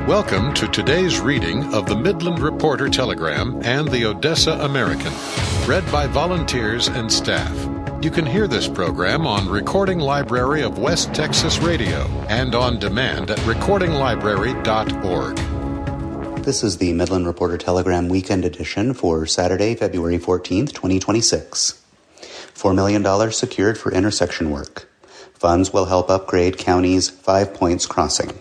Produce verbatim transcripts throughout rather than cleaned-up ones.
Welcome to today's reading of the Midland Reporter Telegram and the Odessa American, read by volunteers and staff. You can hear this program on Recording Library of West Texas Radio and on demand at recording library dot org. This is the Midland Reporter Telegram Weekend Edition for Saturday, February fourteenth, twenty twenty-six. four million dollars secured for intersection work. Funds will help upgrade county's Five Points Crossing.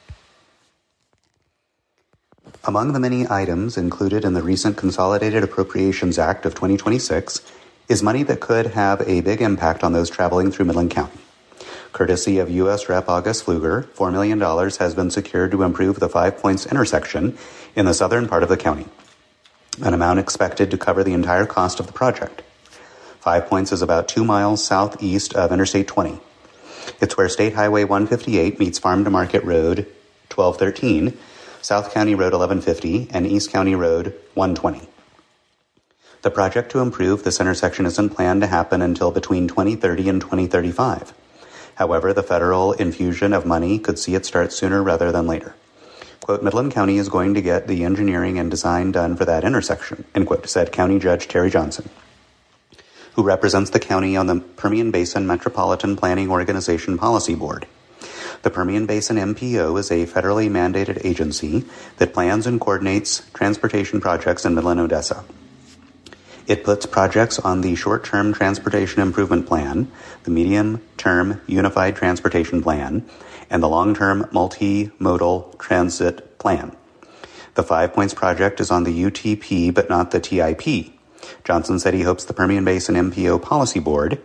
Among the many items included in the recent Consolidated Appropriations Act of twenty twenty-six is money that could have a big impact on those traveling through Midland County. Courtesy of U S Representative August Pfluger, four million dollars has been secured to improve the Five Points intersection in the southern part of the county, an amount expected to cover the entire cost of the project. Five Points is about two miles southeast of Interstate twenty. It's where State Highway one fifty-eight meets Farm to Market Road twelve thirteen, South County Road eleven fifty, and East County Road one twenty. The project to improve this intersection isn't planned to happen until between twenty thirty and twenty thirty-five. However, the federal infusion of money could see it start sooner rather than later. Quote, Midland County is going to get the engineering and design done for that intersection, end quote, said County Judge Terry Johnson, who represents the county on the Permian Basin Metropolitan Planning Organization Policy Board. The Permian Basin M P O is a federally mandated agency that plans and coordinates transportation projects in Midland, Odessa. It puts projects on the short-term Transportation Improvement Plan, the medium-term Unified Transportation Plan, and the long-term Multimodal Transit Plan. The Five Points project is on the U T P but not the T I P. Johnson said he hopes the Permian Basin M P O Policy Board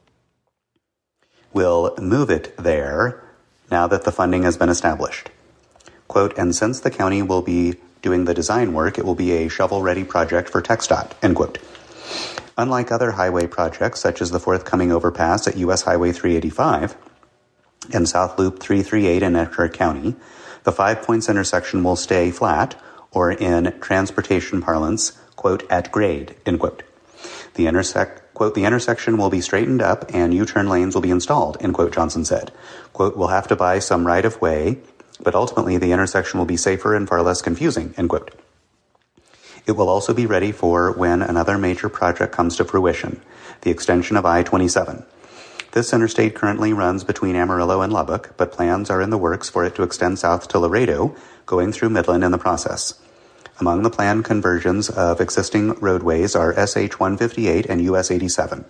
will move it there now that the funding has been established. Quote, and since the county will be doing the design work, it will be a shovel-ready project for TxDOT, end quote. Unlike other highway projects, such as the forthcoming overpass at U S Highway three eighty-five and South Loop three thirty-eight in Eckhart County, the Five Points intersection will stay flat, or in transportation parlance, quote, at grade, end quote. The intersect, quote, the intersection will be straightened up and U-turn lanes will be installed, end quote, Johnson said. Quote, we'll have to buy some right-of-way, but ultimately the intersection will be safer and far less confusing, end quote. It will also be ready for when another major project comes to fruition, the extension of I twenty-seven. This interstate currently runs between Amarillo and Lubbock, but plans are in the works for it to extend south to Laredo, going through Midland in the process. Among the planned conversions of existing roadways are S H one fifty-eight and U S eighty-seven.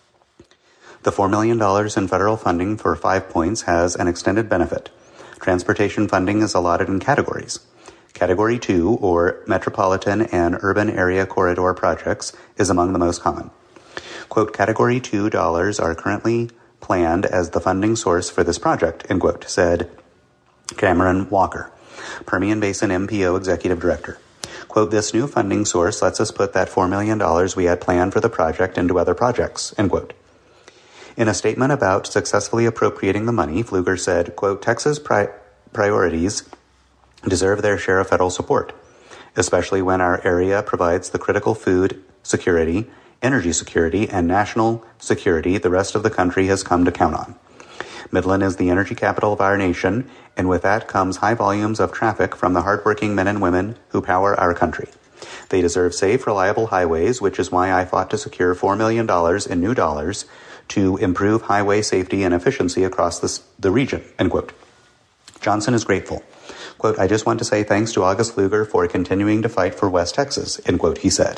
The four million dollars in federal funding for Five Points has an extended benefit. Transportation funding is allotted in categories. Category two, or Metropolitan and Urban Area Corridor projects, is among the most common. Quote, Category two dollars are currently planned as the funding source for this project, end quote, said Cameron Walker, Permian Basin M P O Executive Director. Quote, this new funding source lets us put that four million dollars we had planned for the project into other projects, end quote. In a statement about successfully appropriating the money, Pfluger said, quote, Texas pri- priorities deserve their share of federal support, especially when our area provides the critical food security, energy security, and national security the rest of the country has come to count on. Midland is the energy capital of our nation, and with that comes high volumes of traffic from the hardworking men and women who power our country. They deserve safe, reliable highways, which is why I fought to secure four million dollars in new dollars to improve highway safety and efficiency across this, the region, end quote. Johnson is grateful. Quote, I just want to say thanks to August Pfluger for continuing to fight for West Texas, end quote, he said.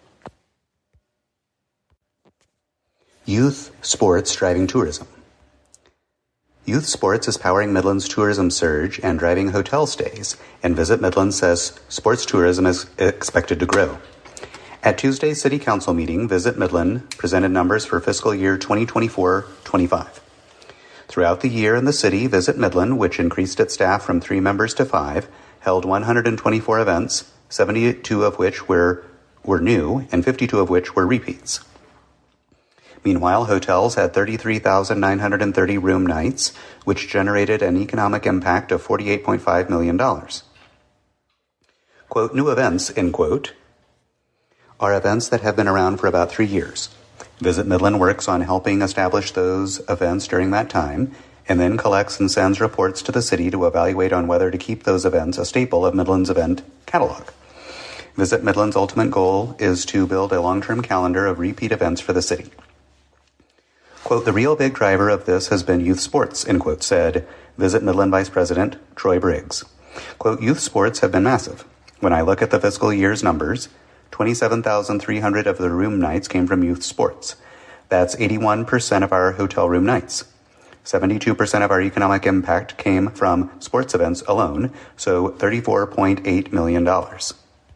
Youth sports driving tourism. Youth sports is powering Midland's tourism surge and driving hotel stays, and Visit Midland says sports tourism is expected to grow. At Tuesday's City Council meeting, Visit Midland presented numbers for fiscal year twenty twenty-four twenty-five. Throughout the year in the city, Visit Midland, which increased its staff from three members to five, held one hundred twenty-four events, seventy-two of which were, were new, and fifty-two of which were repeats. Meanwhile, hotels had thirty-three thousand nine hundred thirty room nights, which generated an economic impact of forty-eight point five million dollars. Quote, new events, end quote, are events that have been around for about three years. Visit Midland works on helping establish those events during that time, and then collects and sends reports to the city to evaluate on whether to keep those events a staple of Midland's event catalog. Visit Midland's ultimate goal is to build a long-term calendar of repeat events for the city. Quote, the real big driver of this has been youth sports, end quote, said Visit Midland Vice President Troy Briggs. Quote, youth sports have been massive. When I look at the fiscal year's numbers, twenty-seven thousand three hundred of the room nights came from youth sports. That's eighty-one percent of our hotel room nights. seventy-two percent of our economic impact came from sports events alone, so thirty-four point eight million dollars.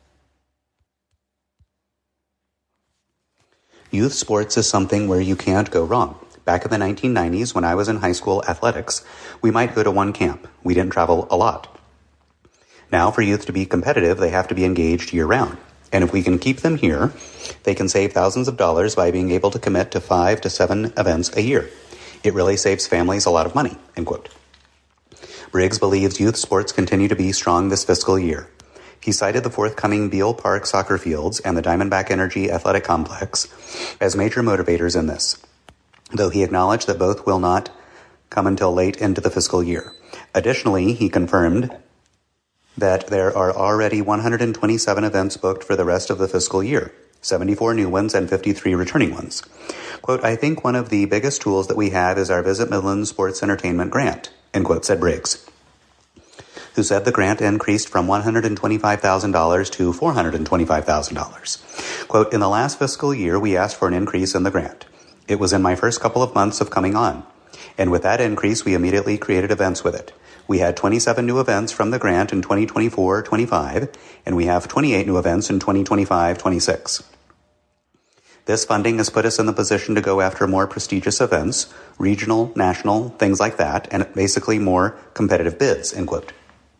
Youth sports is something where you can't go wrong. Back in the nineteen nineties, when I was in high school athletics, we might go to one camp. We didn't travel a lot. Now, for youth to be competitive, they have to be engaged year-round. And if we can keep them here, they can save thousands of dollars by being able to commit to five to seven events a year. It really saves families a lot of money, end quote. Briggs believes youth sports continue to be strong this fiscal year. He cited the forthcoming Beal Park soccer fields and the Diamondback Energy Athletic Complex as major motivators in this, though he acknowledged that both will not come until late into the fiscal year. Additionally, he confirmed that there are already one hundred twenty-seven events booked for the rest of the fiscal year, seventy-four new ones and fifty-three returning ones. Quote, I think one of the biggest tools that we have is our Visit Midland Sports Entertainment Grant, end quote, said Briggs, who said the grant increased from one hundred twenty-five thousand dollars to four hundred twenty-five thousand dollars. Quote, in the last fiscal year, we asked for an increase in the grant. It was in my first couple of months of coming on. And with that increase, we immediately created events with it. We had twenty-seven new events from the grant in twenty twenty-four twenty-five, and we have twenty-eight new events in twenty twenty-five twenty-six. This funding has put us in the position to go after more prestigious events, regional, national, things like that, and basically more competitive bids, end quote.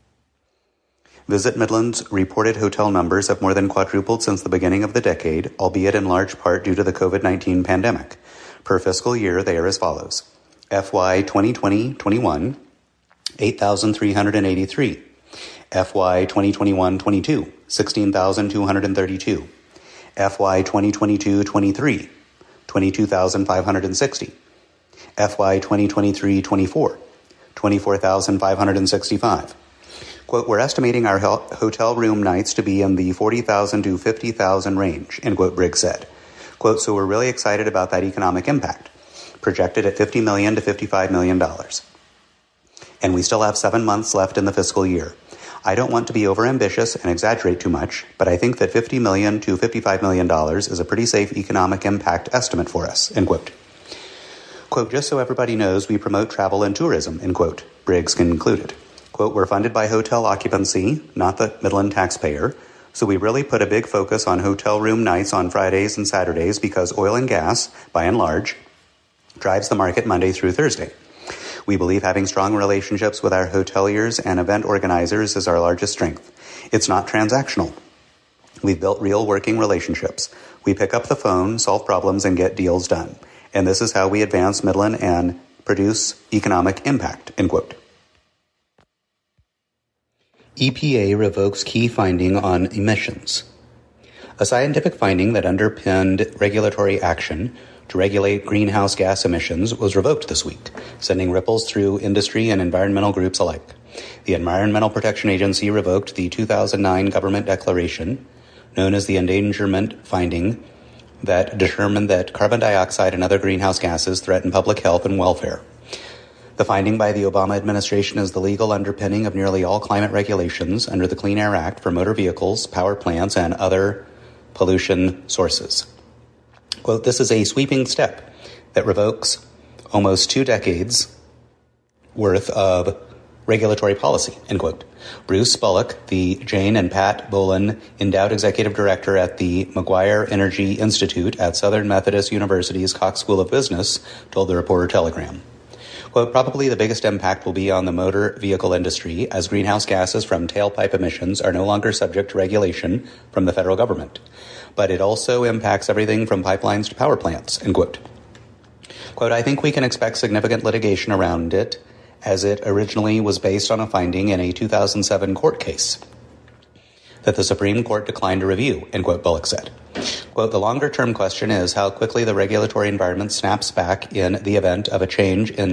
Visit Midland's reported hotel numbers have more than quadrupled since the beginning of the decade, albeit in large part due to the covid nineteen pandemic. Per fiscal year, they are as follows. F Y twenty twenty twenty-one, eight thousand three hundred eighty-three. F Y twenty twenty-one twenty-two, sixteen thousand two hundred thirty-two. F Y twenty twenty-two twenty-three, twenty-two thousand five hundred sixty. F Y twenty twenty-three twenty-four, twenty-four thousand five hundred sixty-five. Quote, we're estimating our hotel room nights to be in the forty thousand to fifty thousand range, end quote, Briggs said. Quote, so we're really excited about that economic impact, projected at fifty million dollars to fifty-five million dollars. And we still have seven months left in the fiscal year. I don't want to be overambitious and exaggerate too much, but I think that fifty million dollars to fifty-five million dollars is a pretty safe economic impact estimate for us, end quote. Quote, just so everybody knows, we promote travel and tourism, end quote, Briggs concluded. Quote, we're funded by hotel occupancy, not the Midland taxpayer, so we really put a big focus on hotel room nights on Fridays and Saturdays because oil and gas, by and large, drives the market Monday through Thursday. We believe having strong relationships with our hoteliers and event organizers is our largest strength. It's not transactional. We've built real working relationships. We pick up the phone, solve problems, and get deals done. And this is how we advance Midland and produce economic impact, end quote. E P A revokes key finding on emissions. A scientific finding that underpinned regulatory action to regulate greenhouse gas emissions was revoked this week, sending ripples through industry and environmental groups alike. The Environmental Protection Agency revoked the two thousand nine government declaration, known as the endangerment finding, that determined that carbon dioxide and other greenhouse gases threaten public health and welfare. The finding by the Obama administration is the legal underpinning of nearly all climate regulations under the Clean Air Act for motor vehicles, power plants, and other pollution sources. Quote, this is a sweeping step that revokes almost two decades worth of regulatory policy, end quote. Bruce Bullock, the Jane and Pat Bolin Endowed Executive Director at the McGuire Energy Institute at Southern Methodist University's Cox School of Business, told the Reporter Telegram. Quote, probably the biggest impact will be on the motor vehicle industry as greenhouse gases from tailpipe emissions are no longer subject to regulation from the federal government. But it also impacts everything from pipelines to power plants, end quote. Quote, I think we can expect significant litigation around it as it originally was based on a finding in a two thousand seven court case that the Supreme Court declined to review, end quote, Bullock said. Quote, the longer-term question is how quickly the regulatory environment snaps back in the event of a change in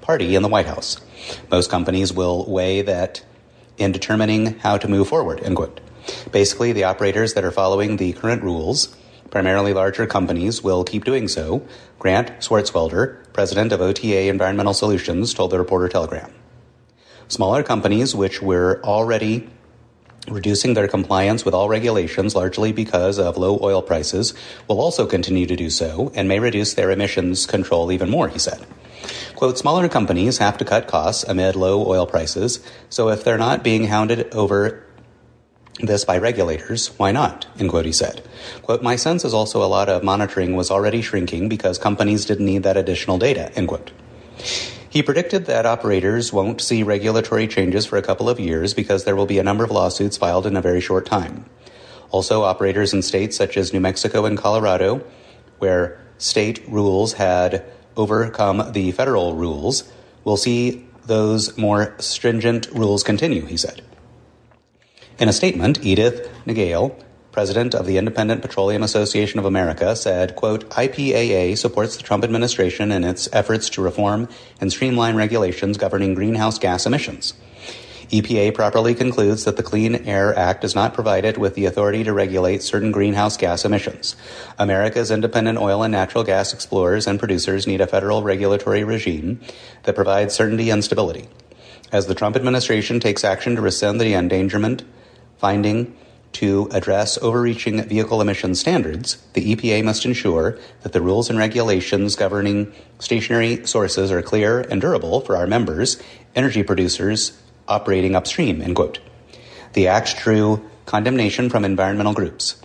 party in the White House. Most companies will weigh that in determining how to move forward, end quote. Basically, the operators that are following the current rules, primarily larger companies, will keep doing so, Grant Swartzwelder, president of O T A Environmental Solutions, told the Reporter Telegram. Smaller companies, which were already reducing their compliance with all regulations largely because of low oil prices, will also continue to do so and may reduce their emissions control even more, he said. Quote, smaller companies have to cut costs amid low oil prices, so if they're not being hounded over this by regulators, why not? End quote, he said. Quote, my sense is also a lot of monitoring was already shrinking because companies didn't need that additional data, end quote. He predicted that operators won't see regulatory changes for a couple of years because there will be a number of lawsuits filed in a very short time. Also, operators in states such as New Mexico and Colorado, where state rules had overcome the federal rules, will see those more stringent rules continue, he said. In a statement, Edith Nagale, president of the Independent Petroleum Association of America, said, quote, I P A A supports the Trump administration in its efforts to reform and streamline regulations governing greenhouse gas emissions. E P A properly concludes that the Clean Air Act does not provide it with the authority to regulate certain greenhouse gas emissions. America's independent oil and natural gas explorers and producers need a federal regulatory regime that provides certainty and stability. As the Trump administration takes action to rescind the endangerment finding to address overreaching vehicle emission standards, the E P A must ensure that the rules and regulations governing stationary sources are clear and durable for our members, energy producers operating upstream, end quote. The act drew condemnation from environmental groups.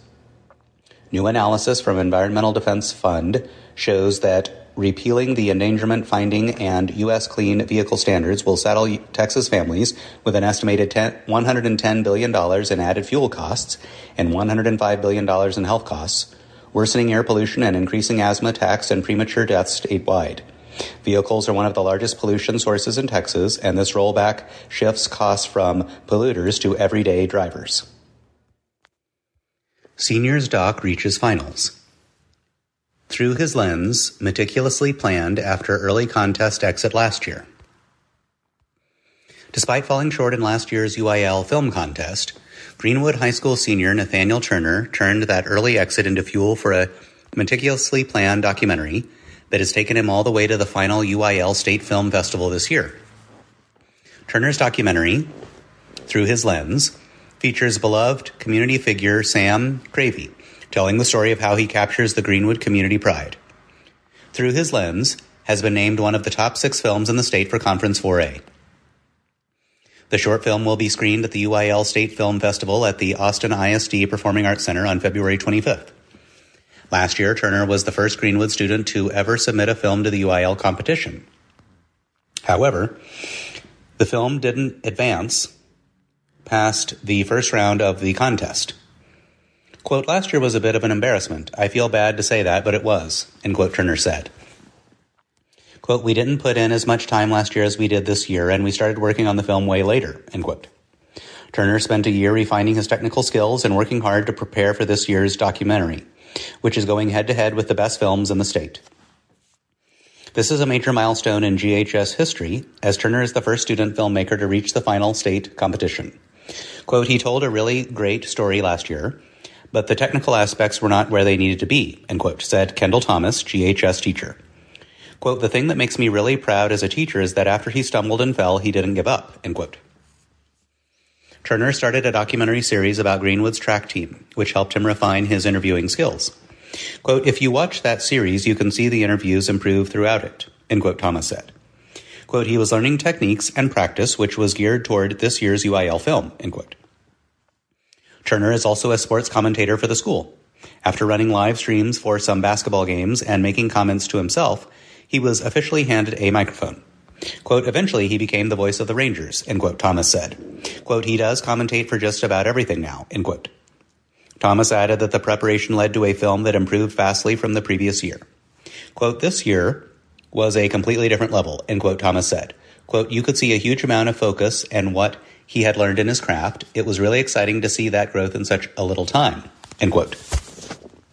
New analysis from Environmental Defense Fund shows that repealing the endangerment finding and U S clean vehicle standards will saddle Texas families with an estimated one hundred ten billion dollars in added fuel costs and one hundred five billion dollars in health costs, worsening air pollution and increasing asthma attacks and premature deaths statewide. Vehicles are one of the largest pollution sources in Texas, and this rollback shifts costs from polluters to everyday drivers. Seniors doc reaches finals. Through His Lens, meticulously planned after early contest exit last year. Despite falling short in last year's U I L film contest, Greenwood High School senior Nathaniel Turner turned that early exit into fuel for a meticulously planned documentary that has taken him all the way to the final U I L State Film Festival this year. Turner's documentary, Through His Lens, features beloved community figure Sam Cravey, telling the story of how he captures the Greenwood community pride. Through His Lens has been named one of the top six films in the state for Conference four A. The short film will be screened at the U I L State Film Festival at the Austin I S D Performing Arts Center on February twenty-fifth. Last year, Turner was the first Greenwood student to ever submit a film to the U I L competition. However, the film didn't advance past the first round of the contest. Quote, last year was a bit of an embarrassment. I feel bad to say that, but it was, end quote, Turner said. Quote, we didn't put in as much time last year as we did this year, and we started working on the film way later, end quote. Turner spent a year refining his technical skills and working hard to prepare for this year's documentary, which is going head-to-head with the best films in the state. This is a major milestone in G H S history, as Turner is the first student filmmaker to reach the final state competition. Quote, he told a really great story last year, but the technical aspects were not where they needed to be, end quote, said Kendall Thomas, G H S teacher. Quote, the thing that makes me really proud as a teacher is that after he stumbled and fell, he didn't give up, end quote. Turner started a documentary series about Greenwood's track team, which helped him refine his interviewing skills. Quote, if you watch that series, you can see the interviews improve throughout it, end quote, Thomas said. Quote, he was learning techniques and practice, which was geared toward this year's U I L film, end quote. Turner is also a sports commentator for the school. After running live streams for some basketball games and making comments to himself, he was officially handed a microphone. Quote, eventually he became the voice of the Rangers, end quote, Thomas said. Quote, he does commentate for just about everything now, end quote. Thomas added that the preparation led to a film that improved vastly from the previous year. Quote, this year was a completely different level, end quote, Thomas said. Quote, you could see a huge amount of focus and what he had learned in his craft. It was really exciting to see that growth in such a little time, end quote.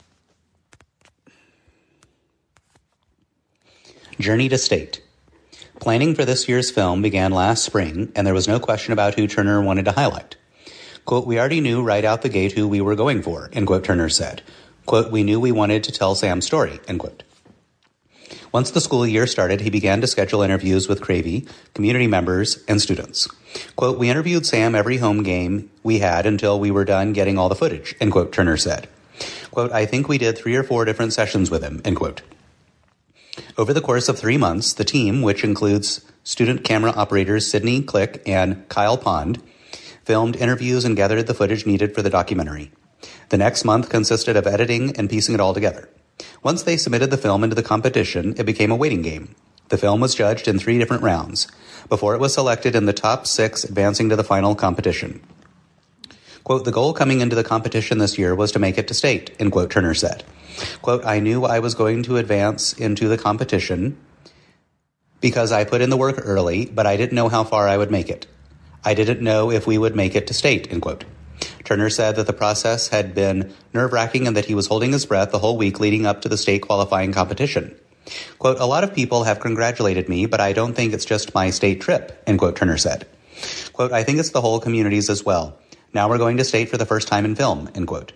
Journey to State. Planning for this year's film began last spring, and there was no question about who Turner wanted to highlight. Quote, we already knew right out the gate who we were going for, end quote, Turner said. Quote, we knew we wanted to tell Sam's story, end quote. Once the school year started, he began to schedule interviews with Cravey, community members, and students. Quote, we interviewed Sam every home game we had until we were done getting all the footage, end quote, Turner said. Quote, I think we did three or four different sessions with him, end quote. Over the course of three months, the team, which includes student camera operators Sydney Click and Kyle Pond, filmed interviews and gathered the footage needed for the documentary. The next month consisted of editing and piecing it all together. Once they submitted the film into the competition, it became a waiting game. The film was judged in three different rounds, before it was selected in the top six advancing to the final competition. Quote, the goal coming into the competition this year was to make it to state, end quote, Turner said. Quote, I knew I was going to advance into the competition because I put in the work early, but I didn't know how far I would make it. I didn't know if we would make it to state, end quote. Turner said that the process had been nerve-wracking and that he was holding his breath the whole week leading up to the state qualifying competition. Quote, a lot of people have congratulated me, but I don't think it's just my state trip, end quote, Turner said. Quote, I think it's the whole communities as well. Now we're going to state for the first time in film, end quote.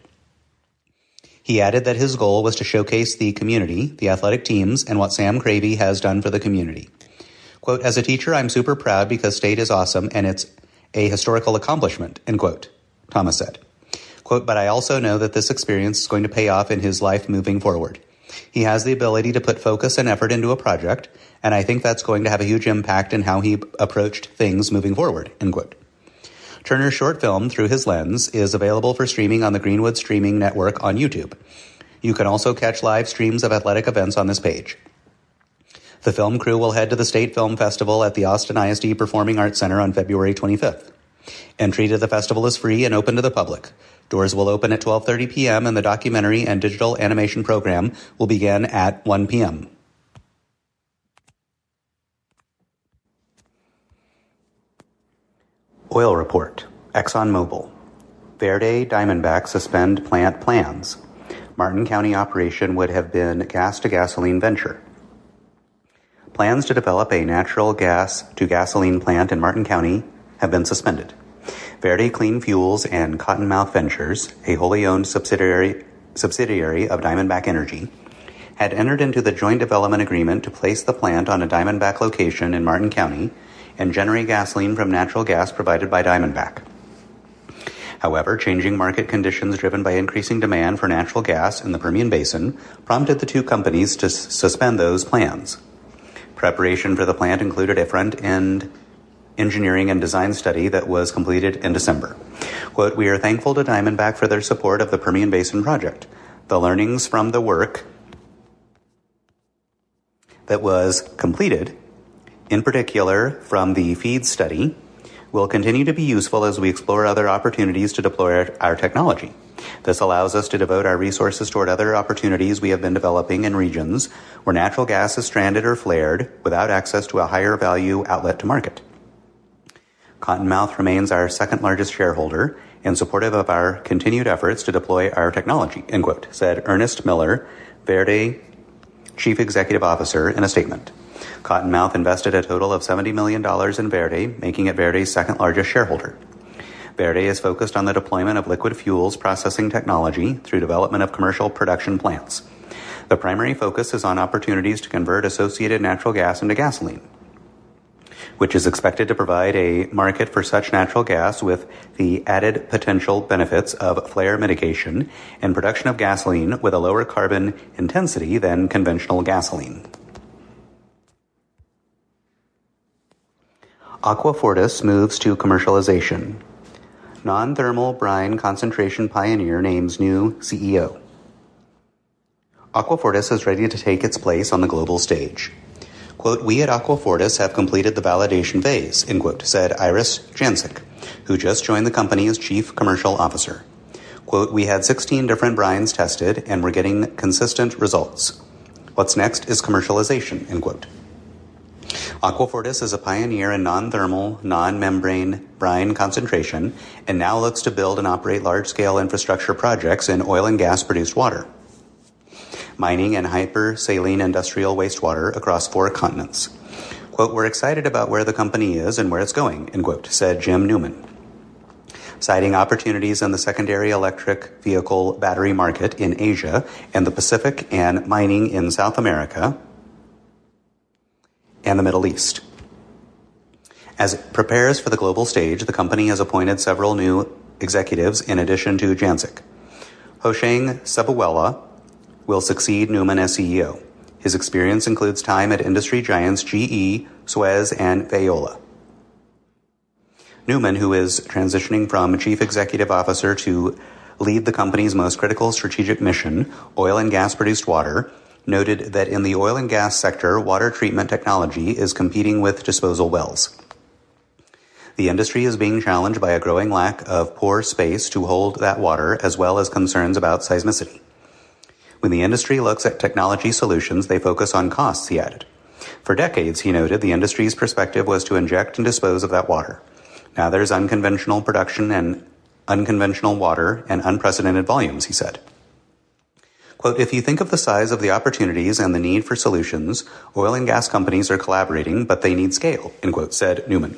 He added that his goal was to showcase the community, the athletic teams, and what Sam Cravey has done for the community. Quote, as a teacher, I'm super proud because state is awesome and it's a historical accomplishment, end quote, Thomas said. Quote, but I also know that this experience is going to pay off in his life moving forward. He has the ability to put focus and effort into a project, and I think that's going to have a huge impact in how he approached things moving forward, end quote. Turner's short film, Through His Lens, is available for streaming on the Greenwood Streaming Network on YouTube. You can also catch live streams of athletic events on this page. The film crew will head to the State Film Festival at the Austin I S D Performing Arts Center on February twenty-fifth. Entry to the festival is free and open to the public. Doors will open at twelve thirty p.m. and the documentary and digital animation program will begin at one p.m. Oil report. ExxonMobil. Verde Diamondback suspend plant plans. Martin County operation would have been gas-to-gasoline venture. Plans to develop a natural gas-to-gasoline plant in Martin County have been suspended. Verde Clean Fuels and Cottonmouth Ventures, a wholly owned subsidiary, subsidiary of Diamondback Energy, had entered into the joint development agreement to place the plant on a Diamondback location in Martin County and generate gasoline from natural gas provided by Diamondback. However, changing market conditions driven by increasing demand for natural gas in the Permian Basin prompted the two companies to s- suspend those plans. Preparation for the plant included a front-end engineering and design study that was completed in December. Quote, we are thankful to Diamondback for their support of the Permian Basin project. The learnings from the work that was completed, in particular from the FEED study, will continue to be useful as we explore other opportunities to deploy our, our technology. This allows us to devote our resources toward other opportunities we have been developing in regions where natural gas is stranded or flared without access to a higher value outlet to market. Cottonmouth remains our second largest shareholder and supportive of our continued efforts to deploy our technology, end quote, said Ernest Miller, Verde Chief Executive Officer, in a statement. Cottonmouth invested a total of seventy million dollars in Verde, making it Verde's second largest shareholder. Verde is focused on the deployment of liquid fuels processing technology through development of commercial production plants. The primary focus is on opportunities to convert associated natural gas into gasoline, which is expected to provide a market for such natural gas with the added potential benefits of flare mitigation and production of gasoline with a lower carbon intensity than conventional gasoline. Aquafortis moves to commercialization. Non-thermal brine concentration pioneer names new C E O. Aquafortis is ready to take its place on the global stage. Quote, we at Aquafortis have completed the validation phase, end quote, said Iris Jancic, who just joined the company as Chief Commercial Officer. Quote, we had sixteen different brines tested and we're getting consistent results. What's next is commercialization, end quote. Aquafortis is a pioneer in non-thermal, non-membrane brine concentration and now looks to build and operate large-scale infrastructure projects in oil and gas-produced water, mining and hypersaline industrial wastewater across four continents. Quote, we're excited about where the company is and where it's going, end quote, said Jim Newman. Citing opportunities in the secondary electric vehicle battery market in Asia and the Pacific and mining in South America and the Middle East. As it prepares for the global stage, the company has appointed several new executives in addition to Jancic. Hosheng Sebuwela will succeed Newman as C E O. His experience includes time at industry giants G E, Suez, and Veolia. Newman, who is transitioning from chief executive officer to lead the company's most critical strategic mission, oil and gas-produced water, noted that in the oil and gas sector, water treatment technology is competing with disposal wells. The industry is being challenged by a growing lack of pore space to hold that water, as well as concerns about seismicity. When the industry looks at technology solutions, they focus on costs, he added. For decades, he noted, the industry's perspective was to inject and dispose of that water. Now there's unconventional production and unconventional water and unprecedented volumes, he said. Quote, if you think of the size of the opportunities and the need for solutions, oil and gas companies are collaborating, but they need scale, end quote, said Newman.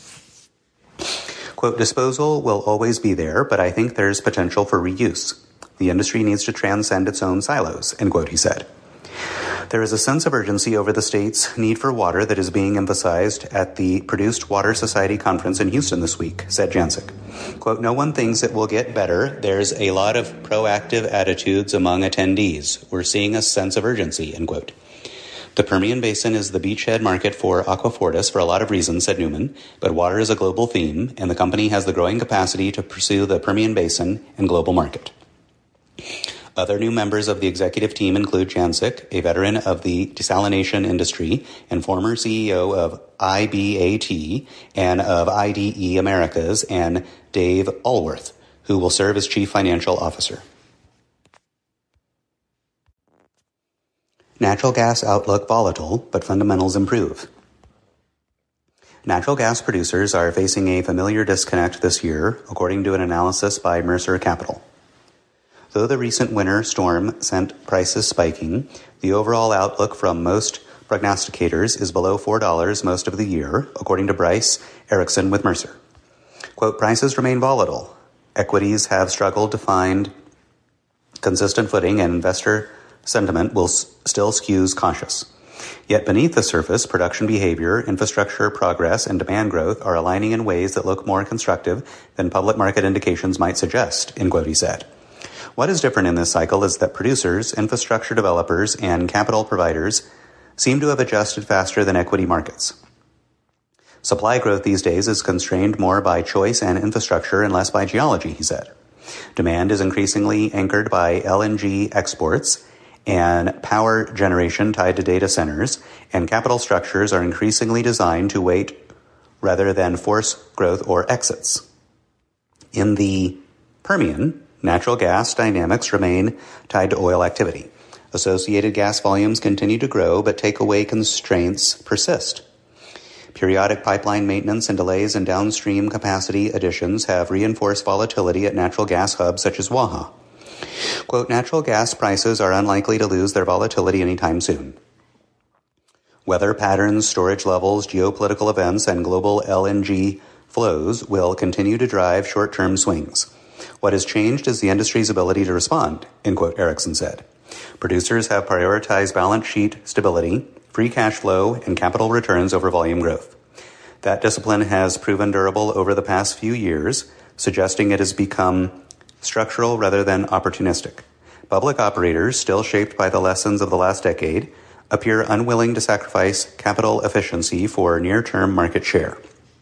Quote, disposal will always be there, but I think there's potential for reuse. The industry needs to transcend its own silos, end quote, he said. There is a sense of urgency over the state's need for water that is being emphasized at the Produced Water Society conference in Houston this week, said Jancic. Quote, no one thinks it will get better. There's a lot of proactive attitudes among attendees. We're seeing a sense of urgency, end quote. The Permian Basin is the beachhead market for Aquafortis for a lot of reasons, said Newman, but water is a global theme, and the company has the growing capacity to pursue the Permian Basin and global market. Other new members of the executive team include Jancic, a veteran of the desalination industry and former C E O of I B A T and of I D E Americas, and Dave Allworth, who will serve as chief financial officer. Natural gas outlook volatile, but fundamentals improve. Natural gas producers are facing a familiar disconnect this year, according to an analysis by Mercer Capital. Though the recent winter storm sent prices spiking, the overall outlook from most prognosticators is below four dollars most of the year, according to Bryce Erickson with Mercer. Quote, prices remain volatile. Equities have struggled to find consistent footing, and investor sentiment will s- still skews cautious. Yet beneath the surface, production behavior, infrastructure progress, and demand growth are aligning in ways that look more constructive than public market indications might suggest, end quote, he said. What is different in this cycle is that producers, infrastructure developers, and capital providers seem to have adjusted faster than equity markets. Supply growth these days is constrained more by choice and infrastructure and less by geology, he said. Demand is increasingly anchored by L N G exports and power generation tied to data centers, and capital structures are increasingly designed to wait rather than force growth or exits. In the Permian, natural gas dynamics remain tied to oil activity. Associated gas volumes continue to grow, but takeaway constraints persist. Periodic pipeline maintenance and delays in downstream capacity additions have reinforced volatility at natural gas hubs such as Waha. Quote, natural gas prices are unlikely to lose their volatility anytime soon. Weather patterns, storage levels, geopolitical events, and global L N G flows will continue to drive short-term swings. What has changed is the industry's ability to respond, end quote, Erickson said. Producers have prioritized balance sheet stability, free cash flow, and capital returns over volume growth. That discipline has proven durable over the past few years, suggesting it has become structural rather than opportunistic. Public operators, still shaped by the lessons of the last decade, appear unwilling to sacrifice capital efficiency for near-term market share.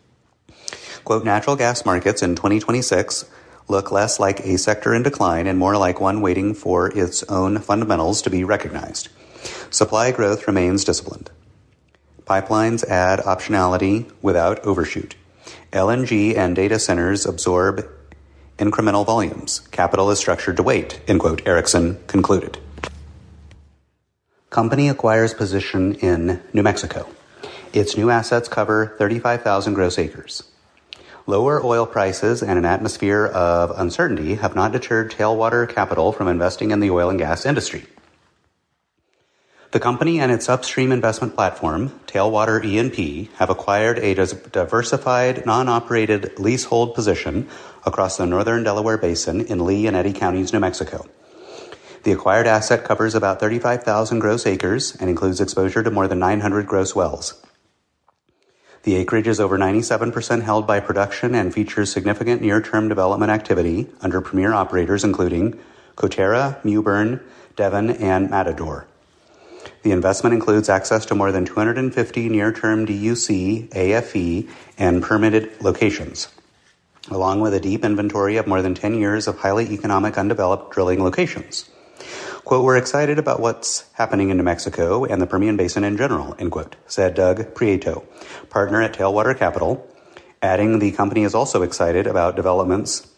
Quote, natural gas markets in twenty twenty-six look less like a sector in decline and more like one waiting for its own fundamentals to be recognized. Supply growth remains disciplined. Pipelines add optionality without overshoot. L N G and data centers absorb incremental volumes. Capital is structured to wait, end quote, Erickson concluded. Company acquires position in New Mexico. Its new assets cover thirty-five thousand gross acres. Lower oil prices and an atmosphere of uncertainty have not deterred tailwater capital from investing in the oil and gas industry. The company and its upstream investment platform, Tailwater E and P, have acquired a diversified, non-operated leasehold position across the northern Delaware Basin in Lee and Eddy counties, New Mexico. The acquired asset covers about thirty-five thousand gross acres and includes exposure to more than nine hundred gross wells. The acreage is over ninety-seven percent held by production and features significant near-term development activity under premier operators including Coterra, Mewburn, Devon, and Matador. The investment includes access to more than two hundred fifty near-term D U C, A F E, and permitted locations, along with a deep inventory of more than ten years of highly economic undeveloped drilling locations. Quote, we're excited about what's happening in New Mexico and the Permian Basin in general, end quote, said Doug Prieto, partner at Tailwater Capital, adding the company is also excited about developments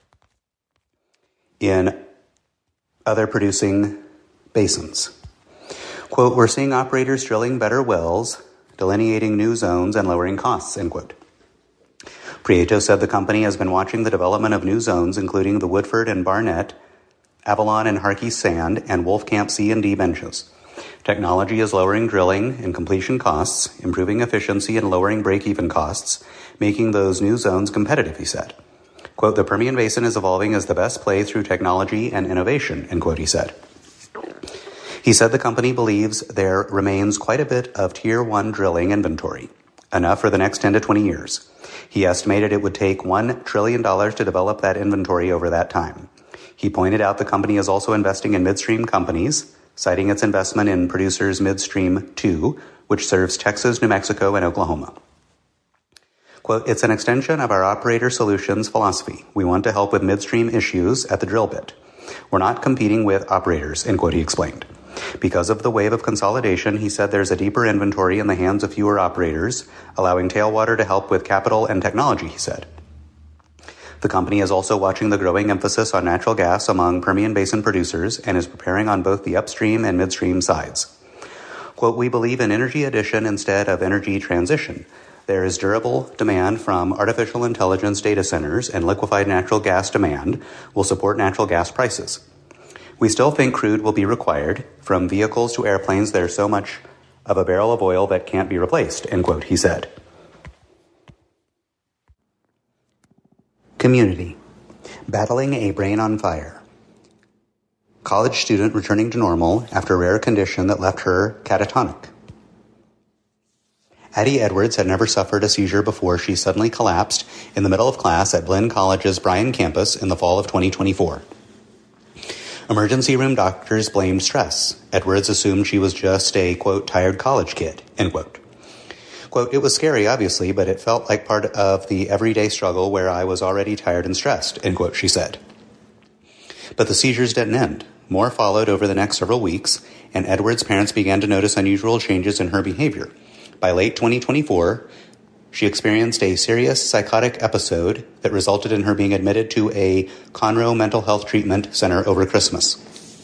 in other producing basins. Quote, we're seeing operators drilling better wells, delineating new zones, and lowering costs, end quote. Prieto said the company has been watching the development of new zones, including the Woodford and Barnett, Avalon and Harkey Sand, and Wolfcamp C and D benches. Technology is lowering drilling and completion costs, improving efficiency and lowering break-even costs, making those new zones competitive, he said. Quote, the Permian Basin is evolving as the best play through technology and innovation, end quote, he said. He said the company believes there remains quite a bit of Tier one drilling inventory, enough for the next ten to twenty years. He estimated it would take one trillion dollars to develop that inventory over that time. He pointed out the company is also investing in midstream companies, citing its investment in Producers Midstream two, which serves Texas, New Mexico, and Oklahoma. Quote, it's an extension of our operator solutions philosophy. We want to help with midstream issues at the drill bit. We're not competing with operators, end quote, he explained. Because of the wave of consolidation, he said there's a deeper inventory in the hands of fewer operators, allowing Tailwater to help with capital and technology, he said. The company is also watching the growing emphasis on natural gas among Permian Basin producers and is preparing on both the upstream and midstream sides. Quote, we believe in energy addition instead of energy transition. There is durable demand from artificial intelligence data centers, and liquefied natural gas demand will support natural gas prices. We still think crude will be required. From vehicles to airplanes, there's so much of a barrel of oil that can't be replaced, end quote, he said. Community. Battling a brain on fire. College student returning to normal after a rare condition that left her catatonic. Addie Edwards had never suffered a seizure before she suddenly collapsed in the middle of class at Blinn College's Bryan campus in the fall of twenty twenty-four. Emergency room doctors blamed stress. Edwards assumed she was just a, quote, tired college kid, end quote. Quote, it was scary, obviously, but it felt like part of the everyday struggle where I was already tired and stressed, end quote, she said. But the seizures didn't end. More followed over the next several weeks, and Edwards' parents began to notice unusual changes in her behavior. By late twenty twenty-four, she experienced a serious psychotic episode that resulted in her being admitted to a Conroe Mental Health Treatment Center over Christmas.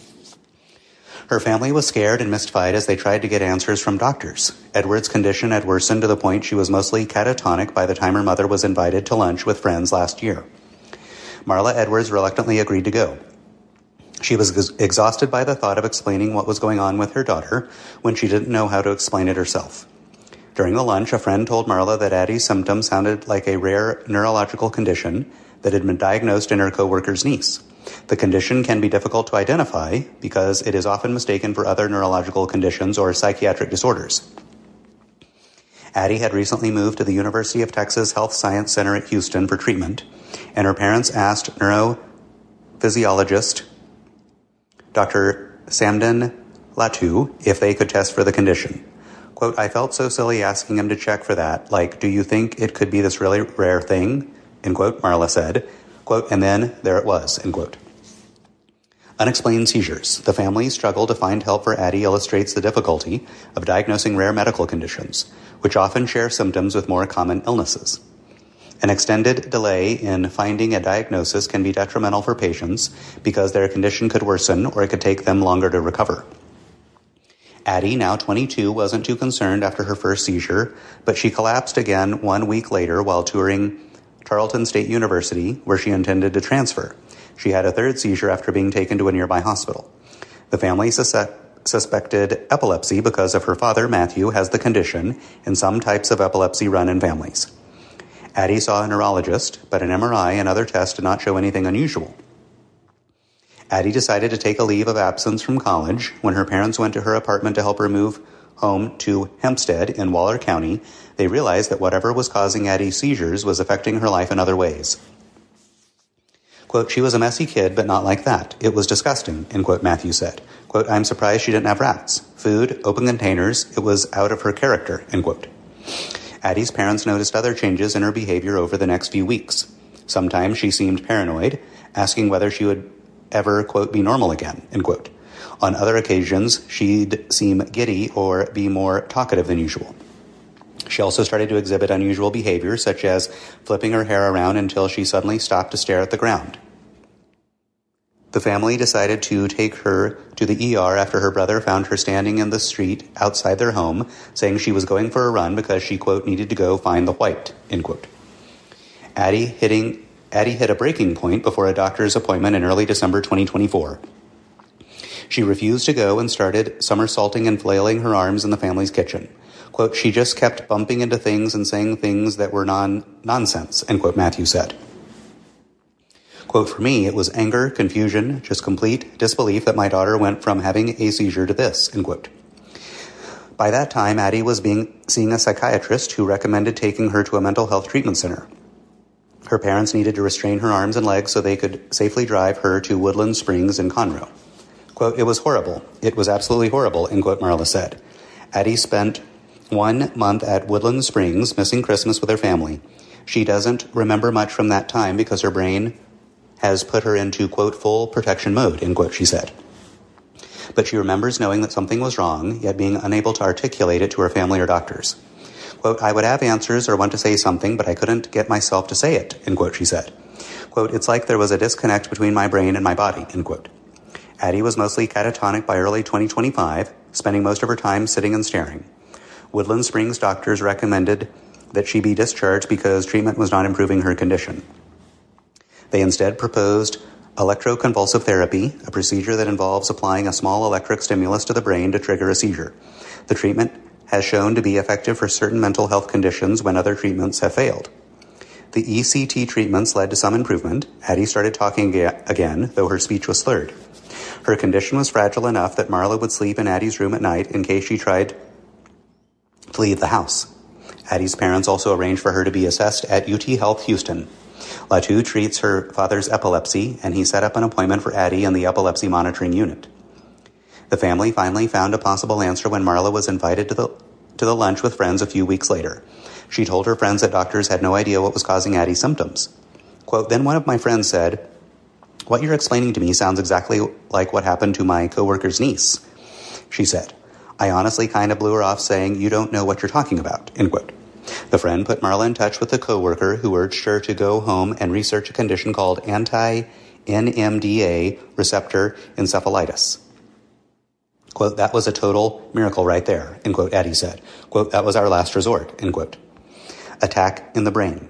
Her family was scared and mystified as they tried to get answers from doctors. Edwards' condition had worsened to the point she was mostly catatonic by the time her mother was invited to lunch with friends last year. Marla Edwards reluctantly agreed to go. She was ex- exhausted by the thought of explaining what was going on with her daughter when she didn't know how to explain it herself. During the lunch, a friend told Marla that Addie's symptoms sounded like a rare neurological condition that had been diagnosed in her coworker's niece. The condition can be difficult to identify because it is often mistaken for other neurological conditions or psychiatric disorders. Addie had recently moved to the University of Texas Health Science Center at Houston for treatment, and her parents asked neurophysiologist Doctor Samdan Latu if they could test for the condition. Quote, I felt so silly asking him to check for that. Like, do you think it could be this really rare thing? End quote, Marla said. Quote, and then there it was, end quote. Unexplained seizures. The family struggle to find help for Addie illustrates the difficulty of diagnosing rare medical conditions, which often share symptoms with more common illnesses. An extended delay in finding a diagnosis can be detrimental for patients because their condition could worsen or it could take them longer to recover. Addie, now twenty-two, wasn't too concerned after her first seizure, but she collapsed again one week later while touring Tarleton State University, where she intended to transfer. She had a third seizure after being taken to a nearby hospital. The family sus- suspected epilepsy because of her father, Matthew, has the condition, and some types of epilepsy run in families. Addie saw a neurologist, but an M R I and other tests did not show anything unusual. Addie decided to take a leave of absence from college. When her parents went to her apartment to help her move home to Hempstead in Waller County, they realized that whatever was causing Addie's seizures was affecting her life in other ways. Quote, she was a messy kid, but not like that. It was disgusting, end quote, Matthew said. Quote, I'm surprised she didn't have rats. Food, open containers, it was out of her character, end quote. Addie's parents noticed other changes in her behavior over the next few weeks. Sometimes she seemed paranoid, asking whether she would ever, quote, be normal again, end quote. On other occasions, she'd seem giddy or be more talkative than usual. She also started to exhibit unusual behavior, such as flipping her hair around until she suddenly stopped to stare at the ground. The family decided to take her to the E R after her brother found her standing in the street outside their home, saying she was going for a run because she, quote, needed to go find the white, end quote. Addie, hitting, Addie hit a breaking point before a doctor's appointment in early December twenty twenty-four. She refused to go and started somersaulting and flailing her arms in the family's kitchen. Quote, she just kept bumping into things and saying things that were non nonsense, end quote, Matthew said. Quote, for me, it was anger, confusion, just complete disbelief that my daughter went from having a seizure to this, end quote. By that time, Addie was being seeing a psychiatrist who recommended taking her to a mental health treatment center. Her parents needed to restrain her arms and legs so they could safely drive her to Woodland Springs in Conroe. Quote, it was horrible. It was absolutely horrible, end quote, Marla said. Addie spent one month at Woodland Springs, missing Christmas with her family. She doesn't remember much from that time because her brain has put her into, quote, full protection mode, end quote, she said. But she remembers knowing that something was wrong, yet being unable to articulate it to her family or doctors. Quote, I would have answers or want to say something, but I couldn't get myself to say it, end quote, she said. Quote, it's like there was a disconnect between my brain and my body, end quote. Addie was mostly catatonic by early twenty twenty-five, spending most of her time sitting and staring. Woodland Springs doctors recommended that she be discharged because treatment was not improving her condition. They instead proposed electroconvulsive therapy, a procedure that involves applying a small electric stimulus to the brain to trigger a seizure. The treatment has shown to be effective for certain mental health conditions when other treatments have failed. The E C T treatments led to some improvement. Addie started talking again, though her speech was slurred. Her condition was fragile enough that Marla would sleep in Addie's room at night in case she tried to leave the house. Addie's parents also arranged for her to be assessed at U T Health Houston. Latu treats her father's epilepsy, and he set up an appointment for Addie in the epilepsy monitoring unit. The family finally found a possible answer when Marla was invited to the to the lunch with friends a few weeks later. She told her friends that doctors had no idea what was causing Addie's symptoms. Quote, then one of my friends said, what you're explaining to me sounds exactly like what happened to my coworker's niece, she said. I honestly kind of blew her off saying, you don't know what you're talking about, end quote. The friend put Marla in touch with a coworker who urged her to go home and research a condition called anti-N M D A receptor encephalitis. Quote, that was a total miracle right there, end quote, Addie said. Quote, that was our last resort, end quote. Attack in the brain.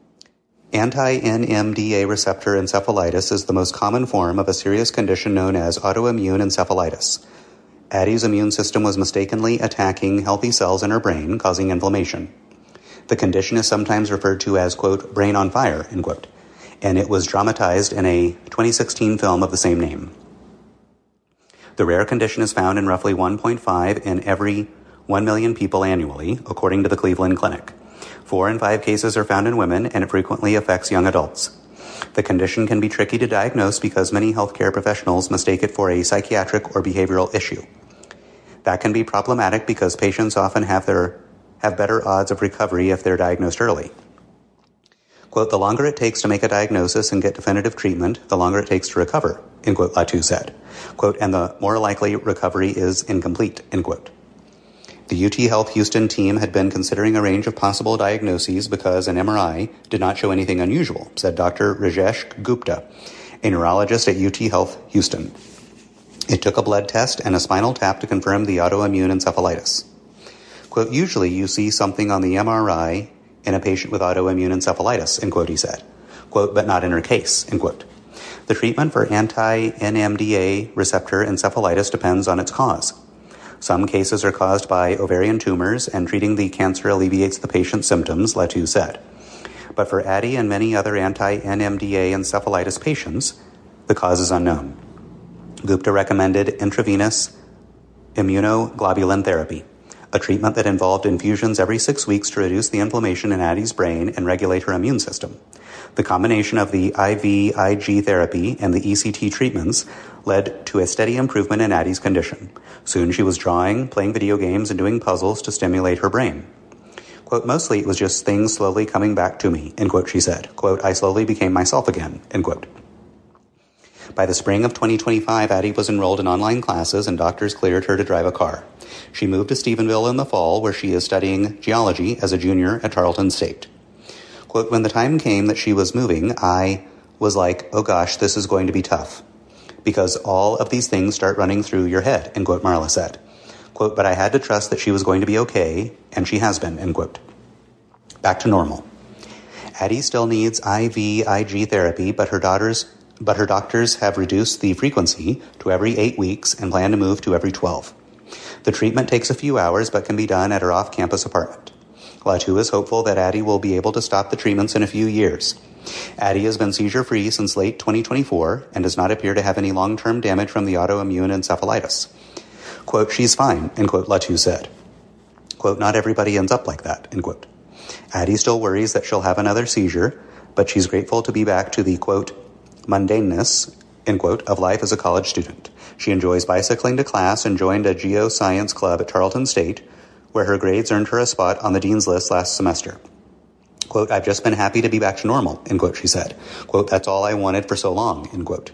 Anti-N M D A receptor encephalitis is the most common form of a serious condition known as autoimmune encephalitis. Addie's immune system was mistakenly attacking healthy cells in her brain, causing inflammation. The condition is sometimes referred to as, quote, brain on fire, end quote, and it was dramatized in a twenty sixteen film of the same name. The rare condition is found in roughly one point five in every one million people annually, according to the Cleveland Clinic. Four in five cases are found in women, and it frequently affects young adults. The condition can be tricky to diagnose because many healthcare professionals mistake it for a psychiatric or behavioral issue. That can be problematic because patients often have their have better odds of recovery if they're diagnosed early. Quote, the longer it takes to make a diagnosis and get definitive treatment, the longer it takes to recover, end quote, Latu said. Quote, and the more likely recovery is incomplete, end quote. The U T Health Houston team had been considering a range of possible diagnoses because an M R I did not show anything unusual, said Doctor Rajesh Gupta, a neurologist at U T Health Houston. It took a blood test and a spinal tap to confirm the autoimmune encephalitis. Quote, usually you see something on the M R I in a patient with autoimmune encephalitis, end quote, he said. Quote, but not in her case, end quote. The treatment for anti-N M D A receptor encephalitis depends on its cause. Some cases are caused by ovarian tumors, and treating the cancer alleviates the patient's symptoms, Latu said. But for Addie and many other anti-N M D A encephalitis patients, the cause is unknown. Gupta recommended intravenous immunoglobulin therapy, a treatment that involved infusions every six weeks to reduce the inflammation in Addie's brain and regulate her immune system. The combination of the I V I G therapy and the E C T treatments led to a steady improvement in Addie's condition. Soon she was drawing, playing video games, and doing puzzles to stimulate her brain. Quote, mostly it was just things slowly coming back to me, end quote, she said. Quote, I slowly became myself again, end quote. By the spring of twenty twenty-five, Addie was enrolled in online classes and doctors cleared her to drive a car. She moved to Stephenville in the fall, where she is studying geology as a junior at Tarleton State. Quote, when the time came that she was moving, I was like, oh gosh, this is going to be tough. Because all of these things start running through your head, end quote, Marla said. Quote, but I had to trust that she was going to be okay, and she has been, end quote. Back to normal. Addie still needs I V I G therapy, but her daughters, but her doctors have reduced the frequency to every eight weeks and plan to move to every twelve. The treatment takes a few hours, but can be done at her off-campus apartment. Latu is hopeful that Addie will be able to stop the treatments in a few years. Addie has been seizure-free since late twenty twenty-four and does not appear to have any long-term damage from the autoimmune encephalitis. Quote, she's fine, end quote, Latu said. Quote, not everybody ends up like that, end quote. Addie still worries that she'll have another seizure, but she's grateful to be back to the, quote, mundaneness, end quote, of life as a college student. She enjoys bicycling to class and joined a geoscience club at Tarleton State, where her grades earned her a spot on the dean's list last semester. Quote, I've just been happy to be back to normal, end quote, she said. Quote, that's all I wanted for so long, end quote.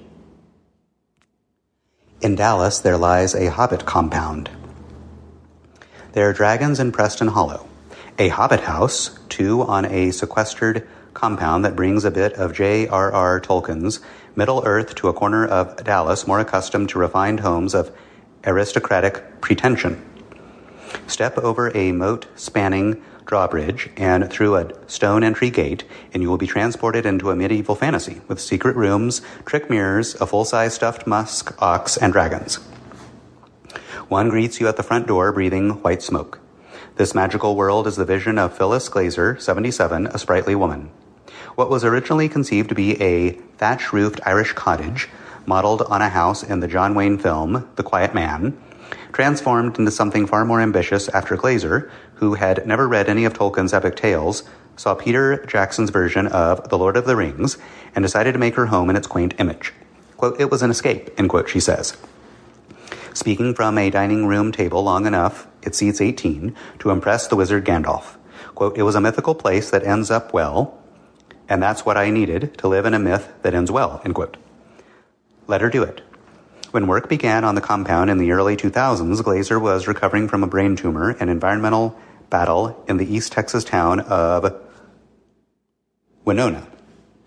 In Dallas, there lies a hobbit compound. There are dragons in Preston Hollow, a hobbit house, two on a sequestered compound that brings a bit of J R R Tolkien's Middle-earth to a corner of Dallas more accustomed to refined homes of aristocratic pretension. Step over a moat-spanning drawbridge and through a stone entry gate, and you will be transported into a medieval fantasy with secret rooms, trick mirrors, a full-size stuffed musk ox, and dragons. One greets you at the front door, breathing white smoke. This magical world is the vision of Phyllis Glazer, seventy-seven, a sprightly woman. What was originally conceived to be a thatch-roofed Irish cottage, modeled on a house in the John Wayne film, The Quiet Man, transformed into something far more ambitious after Glazer, who had never read any of Tolkien's epic tales, saw Peter Jackson's version of The Lord of the Rings and decided to make her home in its quaint image. Quote, it was an escape, end quote, she says. Speaking from a dining room table long enough, it seats eighteen, to impress the wizard Gandalf. Quote, it was a mythical place that ends up well, and that's what I needed to live in a myth that ends well, end quote. Let her do it. When work began on the compound in the early two thousands, Glazer was recovering from a brain tumor and environmental battle in the East Texas town of Winona,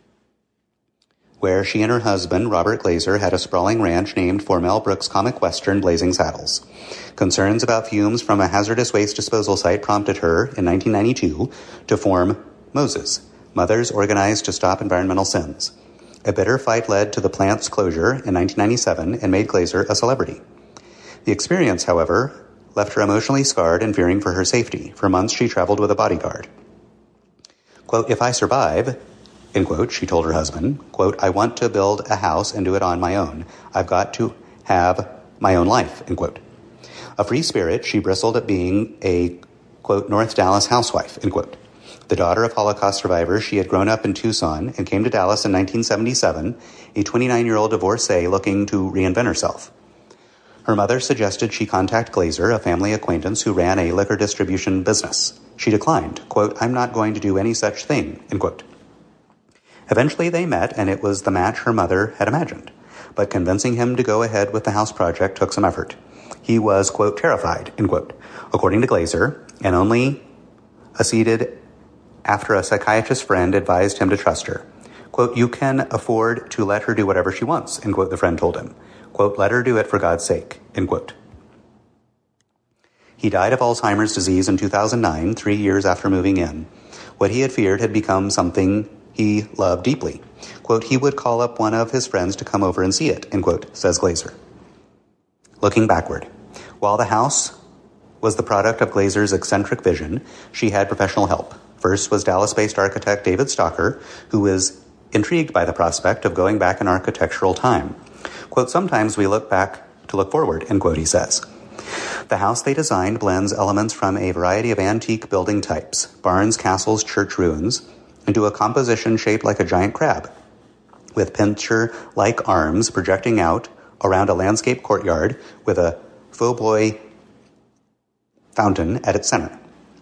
where she and her husband, Robert Glazer, had a sprawling ranch named for Mel Brooks' comic western Blazing Saddles. Concerns about fumes from a hazardous waste disposal site prompted her, in nineteen ninety-two, to form Moses, Mothers Organized to Stop Environmental Sins. A bitter fight led to the plant's closure in nineteen ninety-seven and made Glazer a celebrity. The experience, however, left her emotionally scarred and fearing for her safety. For months, she traveled with a bodyguard. Quote, if I survive, end quote, she told her husband, quote, I want to build a house and do it on my own. I've got to have my own life, end quote. A free spirit, she bristled at being a, quote, North Dallas housewife, end quote. The daughter of Holocaust survivors, she had grown up in Tucson and came to Dallas in nineteen seventy-seven, a twenty-nine-year-old divorcee looking to reinvent herself. Her mother suggested she contact Glazer, a family acquaintance who ran a liquor distribution business. She declined, quote, I'm not going to do any such thing, end quote. Eventually they met, and it was the match her mother had imagined. But convincing him to go ahead with the house project took some effort. He was, quote, terrified, end quote, according to Glazer, and only acceded after a psychiatrist friend advised him to trust her. Quote, you can afford to let her do whatever she wants, end quote, the friend told him. Quote, let her do it for God's sake, end quote. He died of Alzheimer's disease in two thousand nine, three years after moving in. What he had feared had become something he loved deeply. Quote, he would call up one of his friends to come over and see it, end quote, says Glazer. Looking backward, while the house was the product of Glazer's eccentric vision, she had professional help. First was Dallas-based architect David Stocker, who was intrigued by the prospect of going back in architectural time. Quote, sometimes we look back to look forward, end quote, he says. The house they designed blends elements from a variety of antique building types, barns, castles, church ruins, into a composition shaped like a giant crab, with pincer-like arms projecting out around a landscape courtyard with a faux bois fountain at its center.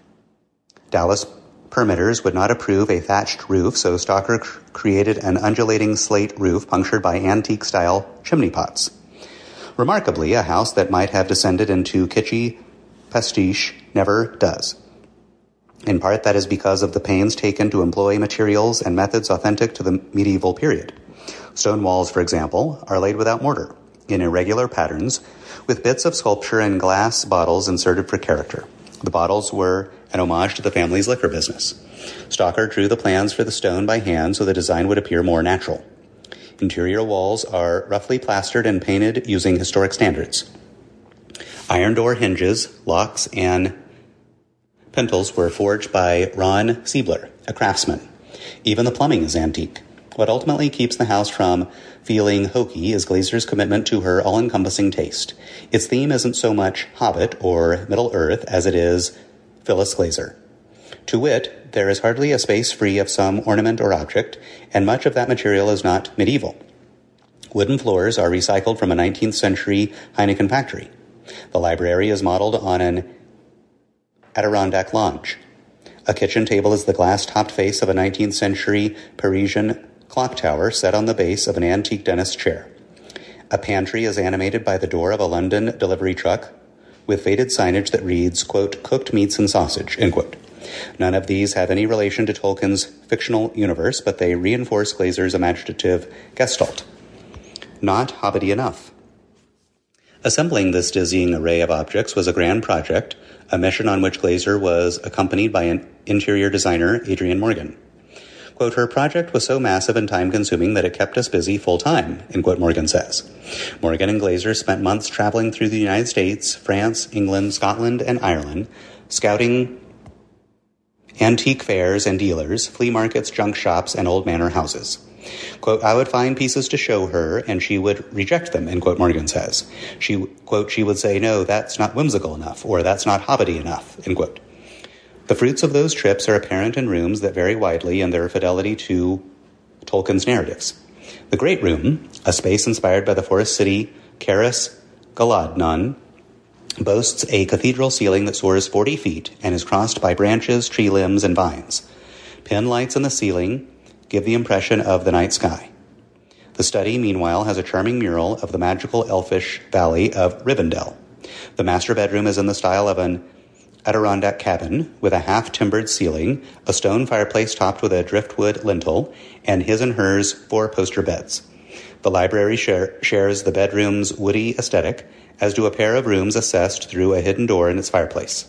Dallas permitters would not approve a thatched roof, so Stocker cr- created an undulating slate roof punctured by antique-style chimney pots. Remarkably, a house that might have descended into kitschy pastiche never does. In part, that is because of the pains taken to employ materials and methods authentic to the medieval period. Stone walls, for example, are laid without mortar, in irregular patterns, with bits of sculpture and glass bottles inserted for character. The bottles were an homage to the family's liquor business. Stocker drew the plans for the stone by hand so the design would appear more natural. Interior walls are roughly plastered and painted using historic standards. Iron door hinges, locks, and pintles were forged by Ron Siebler, a craftsman. Even the plumbing is antique. What ultimately keeps the house from feeling hokey is Glazer's commitment to her all-encompassing taste. Its theme isn't so much Hobbit or Middle-earth as it is Phyllis Glazer. To wit, there is hardly a space free of some ornament or object, and much of that material is not medieval. Wooden floors are recycled from a nineteenth century Heineken factory. The library is modeled on an Adirondack lounge. A kitchen table is the glass-topped face of a nineteenth century Parisian clock tower set on the base of an antique dentist's chair. A pantry is animated by the door of a London delivery truck with faded signage that reads, quote, cooked meats and sausage, end quote. None of these have any relation to Tolkien's fictional universe, but they reinforce Glazer's imaginative gestalt. Not hobbity enough. Assembling this dizzying array of objects was a grand project, a mission on which Glazer was accompanied by an interior designer, Adrienne Morgan. Quote, her project was so massive and time-consuming that it kept us busy full-time, end quote, Morgan says. Morgan and Glazer spent months traveling through the United States, France, England, Scotland, and Ireland, scouting antique fairs and dealers, flea markets, junk shops, and old manor houses. Quote, I would find pieces to show her, and she would reject them, end quote, Morgan says. She, quote, she would say, no, that's not whimsical enough, or that's not hobbity enough, end quote. The fruits of those trips are apparent in rooms that vary widely in their fidelity to Tolkien's narratives. The Great Room, a space inspired by the forest city Caris Galadnon, boasts a cathedral ceiling that soars forty feet and is crossed by branches, tree limbs, and vines. Pin lights in the ceiling give the impression of the night sky. The study, meanwhile, has a charming mural of the magical elfish valley of Rivendell. The master bedroom is in the style of an Adirondack cabin with a half-timbered ceiling, a stone fireplace topped with a driftwood lintel, and his and hers four-poster beds. The library share, shares the bedroom's woody aesthetic, as do a pair of rooms accessed through a hidden door in its fireplace.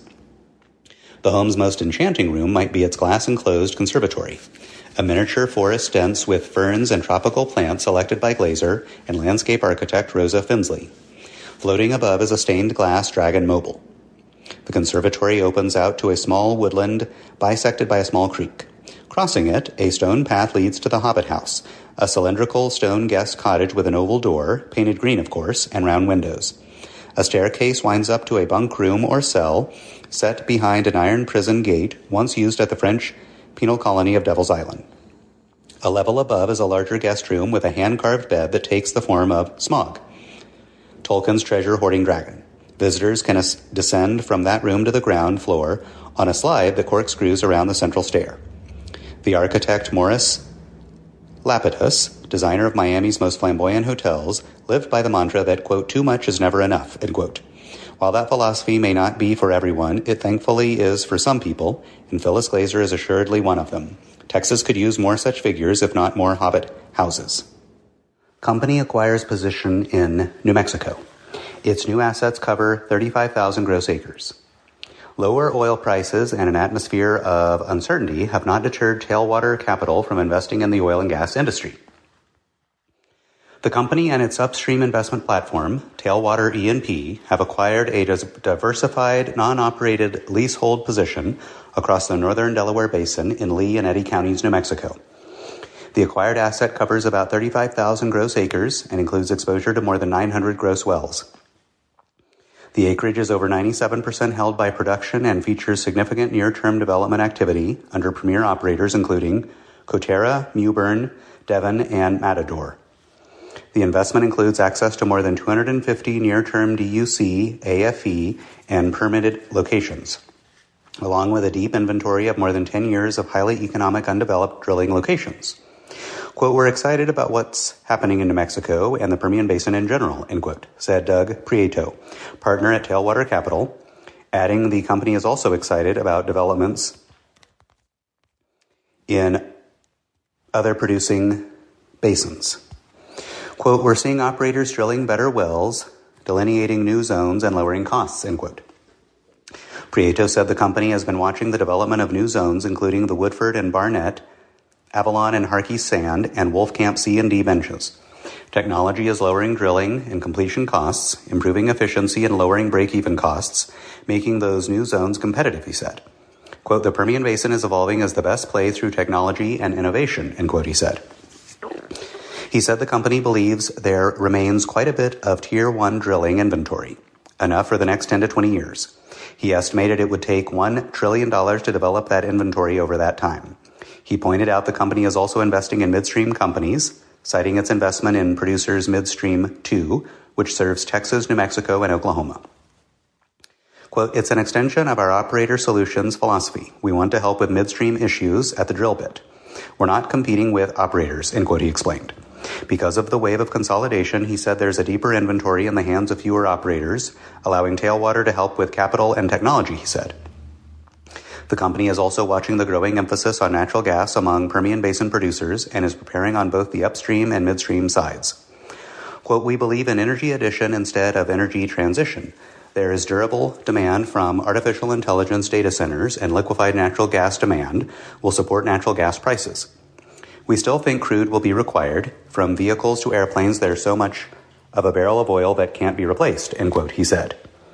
The home's most enchanting room might be its glass-enclosed conservatory, a miniature forest dense with ferns and tropical plants selected by Glazer and landscape architect Rosa Finsley. Floating above is a stained glass dragon mobile. The conservatory opens out to a small woodland bisected by a small creek. Crossing it, a stone path leads to the Hobbit House, a cylindrical stone guest cottage with an oval door, painted green of course, and round windows. A staircase winds up to a bunk room or cell set behind an iron prison gate once used at the French penal colony of Devil's Island. A level above is a larger guest room with a hand-carved bed that takes the form of Smaug, Tolkien's treasure-hoarding dragon. Visitors can as- descend from that room to the ground floor on a slide that corkscrews around the central stair. The architect Morris Lapidus, designer of Miami's most flamboyant hotels, lived by the mantra that, quote, too much is never enough, end quote. While that philosophy may not be for everyone, it thankfully is for some people, and Phyllis Glazer is assuredly one of them. Texas could use more such figures, if not more Hobbit houses. Company acquires position in New Mexico. Its new assets cover thirty-five thousand gross acres. Lower oil prices and an atmosphere of uncertainty have not deterred Tailwater Capital from investing in the oil and gas industry. The company and its upstream investment platform, Tailwater E and P, have acquired a diversified, non-operated leasehold position across the northern Delaware Basin in Lee and Eddy counties, New Mexico. The acquired asset covers about thirty-five thousand gross acres and includes exposure to more than nine hundred gross wells. The acreage is over ninety-seven percent held by production and features significant near-term development activity under premier operators including Coterra, Mewburn, Devon, and Matador. The investment includes access to more than two hundred fifty near-term D U C, A F E, and permitted locations, along with a deep inventory of more than ten years of highly economic undeveloped drilling locations. Quote, "We're excited about what's happening in New Mexico and the Permian Basin in general," end quote, said Doug Prieto, partner at Tailwater Capital, adding the company is also excited about developments in other producing basins. Quote, "We're seeing operators drilling better wells, delineating new zones, and lowering costs," end quote. Prieto said the company has been watching the development of new zones, including the Woodford and Barnett, Avalon and Harkey Sand, and Wolfcamp C and D benches. Technology is lowering drilling and completion costs, improving efficiency and lowering break-even costs, making those new zones competitive, he said. Quote, "The Permian Basin is evolving as the best play through technology and innovation," end quote, he said. He said the company believes there remains quite a bit of Tier one drilling inventory, enough for the next ten to twenty years. He estimated it would take one trillion dollars to develop that inventory over that time. He pointed out the company is also investing in midstream companies, citing its investment in Producers Midstream two, which serves Texas, New Mexico, and Oklahoma. Quote, "It's an extension of our operator solutions philosophy. We want to help with midstream issues at the drill bit. We're not competing with operators," end quote, he explained. Because of the wave of consolidation, he said there's a deeper inventory in the hands of fewer operators, allowing Tailwater to help with capital and technology, he said. The company is also watching the growing emphasis on natural gas among Permian Basin producers and is preparing on both the upstream and midstream sides. Quote, "We believe in energy addition instead of energy transition. There is durable demand from artificial intelligence data centers, and liquefied natural gas demand will support natural gas prices. We still think crude will be required. From vehicles to airplanes, there's so much of a barrel of oil that can't be replaced," end quote, he said.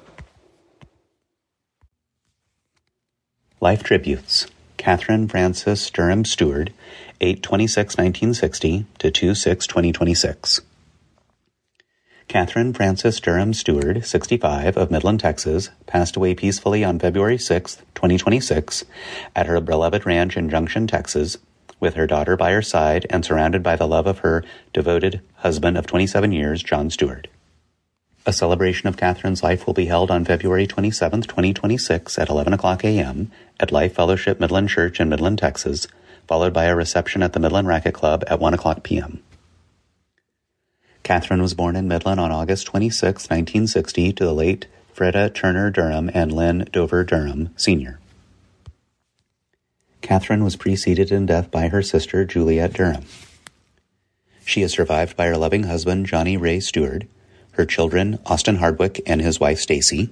Life Tributes. Catherine Frances Durham Stewart, eight twenty-six nineteen sixty to two six twenty twenty-six. Catherine Frances Durham Stewart, sixty-five, of Midland, Texas, passed away peacefully on February sixth, twenty twenty-six, at her beloved ranch in Junction, Texas, with her daughter by her side and surrounded by the love of her devoted husband of twenty-seven years, John Stewart. A celebration of Catherine's life will be held on February twenty-seventh, twenty twenty-six at eleven o'clock a.m. at Life Fellowship Midland Church in Midland, Texas, followed by a reception at the Midland Racquet Club at one o'clock p.m. Catherine was born in Midland on August twenty-sixth, nineteen sixty, to the late Freda Turner Durham and Lynn Dover Durham, Senior Catherine was preceded in death by her sister, Juliet Durham. She is survived by her loving husband, Johnny Ray Stewart, her children, Austin Hardwick and his wife, Stacy,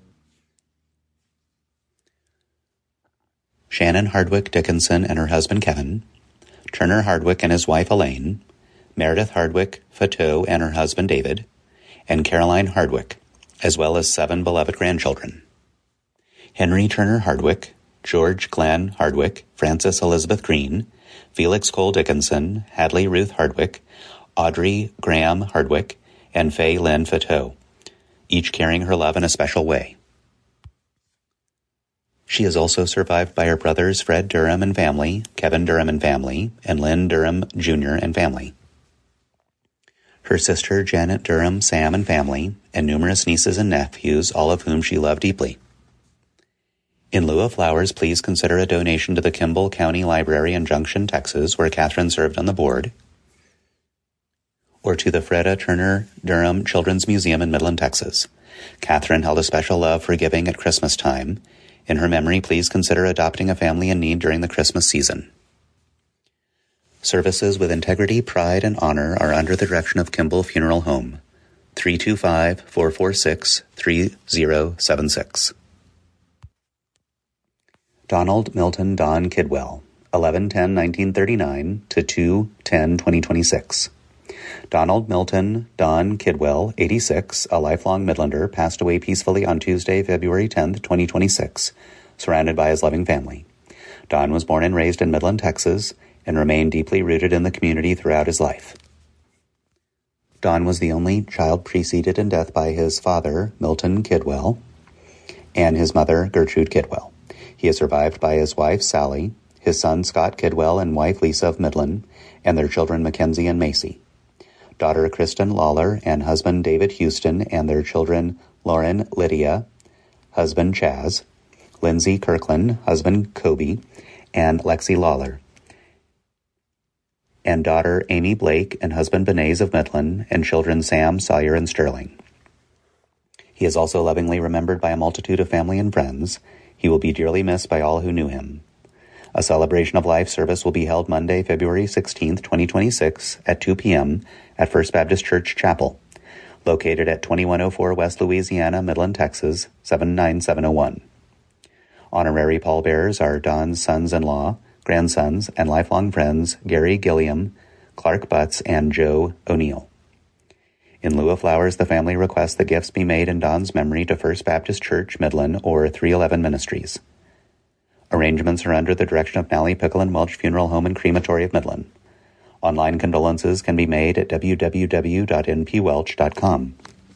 Shannon Hardwick Dickinson and her husband, Kevin, Turner Hardwick and his wife, Elaine, Meredith Hardwick Fateau and her husband, David, and Caroline Hardwick, as well as seven beloved grandchildren. Henry Turner Hardwick, George Glenn Hardwick, Frances Elizabeth Green, Felix Cole Dickinson, Hadley Ruth Hardwick, Audrey Graham Hardwick, and Faye Lynn Fateau, each carrying her love in a special way. She is also survived by her brothers Fred Durham and family, Kevin Durham and family, and Lynn Durham Junior and family. Her sister Janet Durham, Sam and family, and numerous nieces and nephews, all of whom she loved deeply. In lieu of flowers, please consider a donation to the Kimball County Library in Junction, Texas, where Catherine served on the board, or to the Freda Turner Durham Children's Museum in Midland, Texas. Catherine held a special love for giving at Christmas time. In her memory, please consider adopting a family in need during the Christmas season. Services with integrity, pride, and honor are under the direction of Kimball Funeral Home, three two five, four four six, three zero seven six. Donald Milton Don Kidwell, eleven ten nineteen thirty-nine to two ten twenty twenty-six. Donald Milton Don Kidwell, eighty-six, a lifelong Midlander, passed away peacefully on Tuesday, February tenth, twenty twenty-six, surrounded by his loving family. Don was born and raised in Midland, Texas, and remained deeply rooted in the community throughout his life. Don was the only child preceded in death by his father, Milton Kidwell, and his mother, Gertrude Kidwell. He is survived by his wife, Sally, his son, Scott Kidwell, and wife, Lisa of Midland, and their children, Mackenzie and Macy. Daughter, Kristen Lawler, and husband, David Houston, and their children, Lauren, Lydia, husband, Chaz, Lindsay Kirkland, husband, Kobe, and Lexi Lawler, and daughter, Amy Blake, and husband, Benays of Midland, and children, Sam, Sawyer, and Sterling. He is also lovingly remembered by a multitude of family and friends. He will be dearly missed by all who knew him. A celebration of life service will be held Monday, February sixteenth, twenty twenty-six, at two p.m. at First Baptist Church Chapel, located at twenty-one oh four West Louisiana, Midland, Texas, seven nine seven oh one. Honorary pallbearers are Don's sons-in-law, grandsons, and lifelong friends Gary Gilliam, Clark Butts, and Joe O'Neill. In lieu of flowers, the family requests that gifts be made in Don's memory to First Baptist Church, Midland, or three eleven Ministries. Arrangements are under the direction of Nally Pickle and Welch Funeral Home and Crematory of Midland. Online condolences can be made at w w w dot n p welch dot com.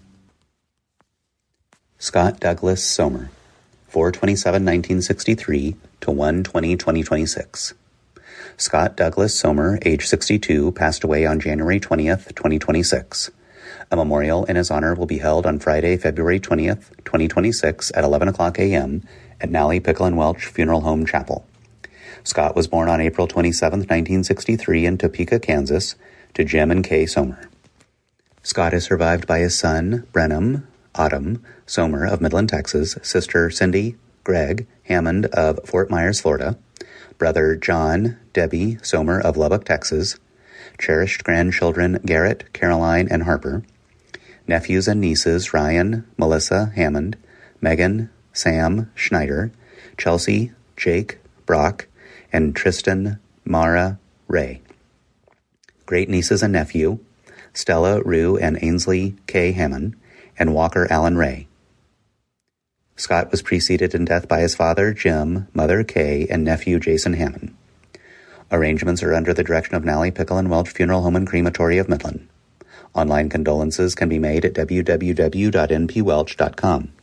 Scott Douglas Somer, four twenty-seven nineteen sixty-three to one twenty twenty twenty-six. Scott Douglas Somer, age sixty-two, passed away on January twentieth, twenty twenty-six. A memorial in his honor will be held on Friday, February twentieth, twenty twenty-six at eleven o'clock a.m. at Nally Pickle and Welch Funeral Home Chapel. Scott was born on April twenty-seventh, nineteen sixty-three in Topeka, Kansas, to Jim and Kay Somer. Scott is survived by his son, Brenham Autumn Somer of Midland, Texas, sister Cindy Gregg Hammond of Fort Myers, Florida, brother John Debbie Somer of Lubbock, Texas, cherished grandchildren Garrett, Caroline, and Harper, nephews and nieces Ryan, Melissa Hammond, Megan, Sam Schneider, Chelsea, Jake, Brock, and Tristan Mara Ray. Great nieces and nephew, Stella Rue and Ainsley K. Hammond, and Walker Allen Ray. Scott was preceded in death by his father, Jim, mother Kay, and nephew Jason Hammond. Arrangements are under the direction of Nally Pickle and Welch Funeral Home and Crematory of Midland. Online condolences can be made at w w w dot n p welch dot com.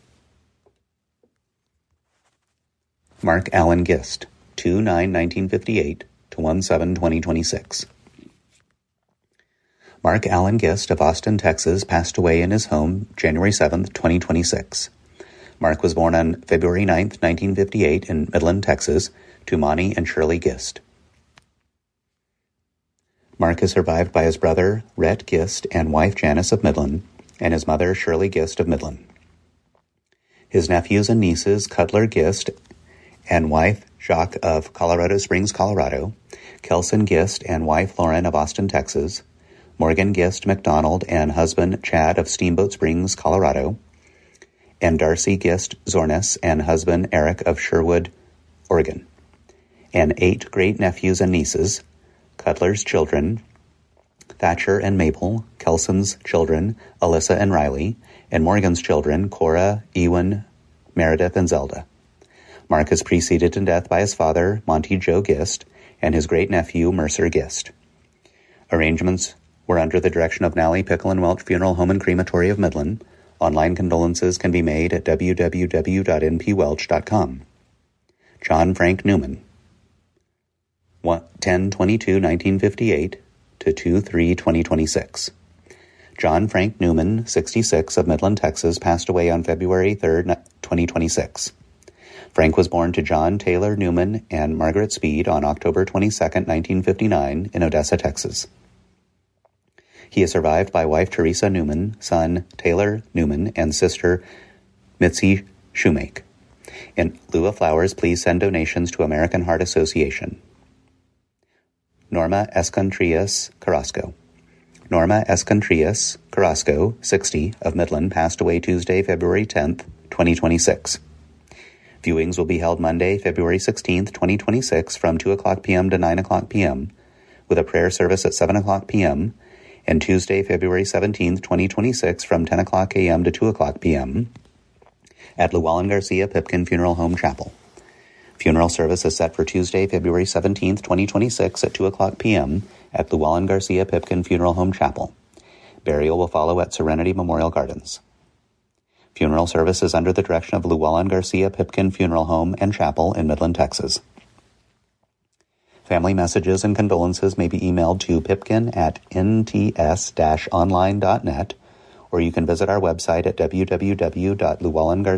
Mark Allen Gist, two nine nineteen fifty-eight to one seven twenty twenty-six. Mark Allen Gist of Austin, Texas, passed away in his home January seventh, twenty twenty-six. Mark was born on February ninth, nineteen fifty-eight in Midland, Texas, to Monty and Shirley Gist. Mark is survived by his brother, Rhett Gist, and wife Janice of Midland, and his mother, Shirley Gist of Midland. His nephews and nieces, Cutler Gist, and wife, Jacques of Colorado Springs, Colorado, Kelson Gist and wife, Lauren of Austin, Texas, Morgan Gist McDonald and husband, Chad of Steamboat Springs, Colorado, and Darcy Gist Zornes and husband, Eric of Sherwood, Oregon, and eight great-nephews and nieces, Cutler's children, Thatcher and Mabel, Kelson's children, Alyssa and Riley, and Morgan's children, Cora, Ewan, Meredith, and Zelda. Mark is preceded in death by his father, Monty Joe Gist, and his great-nephew, Mercer Gist. Arrangements were under the direction of Nally Pickle and Welch Funeral Home and Crematory of Midland. Online condolences can be made at w w w dot n p welch dot com. John Frank Newman, ten twenty-two nineteen fifty-eight to two three twenty twenty-six. John Frank Newman, sixty-six, of Midland, Texas, passed away on February third, twenty twenty-six. Frank was born to John Taylor Newman and Margaret Speed on October twenty-second, nineteen fifty-nine, in Odessa, Texas. He is survived by wife Teresa Newman, son Taylor Newman, and sister Mitzi Shoemake. In lieu of flowers, please send donations to American Heart Association. Norma Escontrias Carrasco. Norma Escontrias Carrasco, sixty, of Midland, passed away Tuesday, February tenth, twenty twenty-six. Viewings will be held Monday, February sixteenth, twenty twenty-six from two o'clock p.m. to nine o'clock p.m., with a prayer service at seven o'clock p.m., and Tuesday, February seventeenth, twenty twenty-six from ten o'clock a.m. to two o'clock p.m. at Llewellyn Garcia Pipkin Funeral Home Chapel. Funeral service is set for Tuesday, February seventeenth, twenty twenty-six at two o'clock p.m. at Llewellyn Garcia Pipkin Funeral Home Chapel. Burial will follow at Serenity Memorial Gardens. Funeral service is under the direction of Llewellyn Garcia Pipkin Funeral Home and Chapel in Midland, Texas. Family messages and condolences may be emailed to pipkin at n t s dash online dot net, or you can visit our website at w w w dot llewellyn garcia